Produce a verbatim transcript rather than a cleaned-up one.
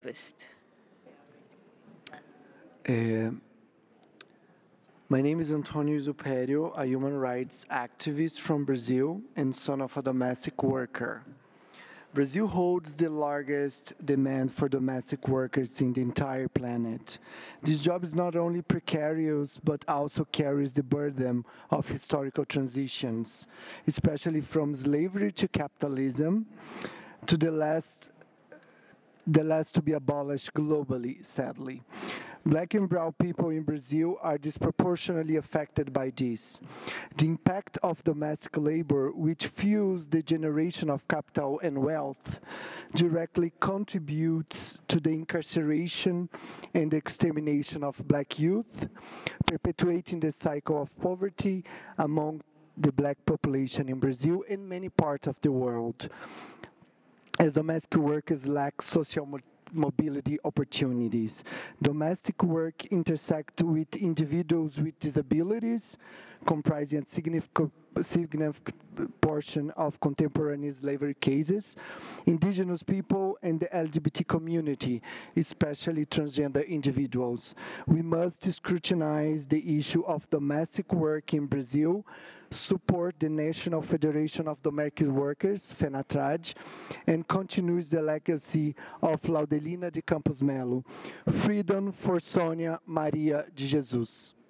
activist. Uh, my name is Antonio Zuperio, a human rights activist from Brazil and son of a domestic worker. Brazil holds the largest demand for domestic workers in the entire planet. This job is not only precarious, but also carries the burden of historical transitions, especially from slavery to capitalism to the last the last to be abolished globally, sadly. Black and brown people in Brazil are disproportionately affected by this. The impact of domestic labor, which fuels the generation of capital and wealth, directly contributes to the incarceration and extermination of black youth, perpetuating the cycle of poverty among the black population in Brazil and many parts of the world, as domestic workers lack social mo- mobility opportunities. Domestic work intersect with individuals with disabilities, comprising a significant, significant portion of contemporary slavery cases, indigenous people, and the L G B T community, especially transgender individuals. We must scrutinize the issue of domestic work in Brazil, support the National Federation of Domestic Workers, FENATRAD, and continues the legacy of Laudelina de Campos Melo. Freedom for Sônia Maria de Jesus.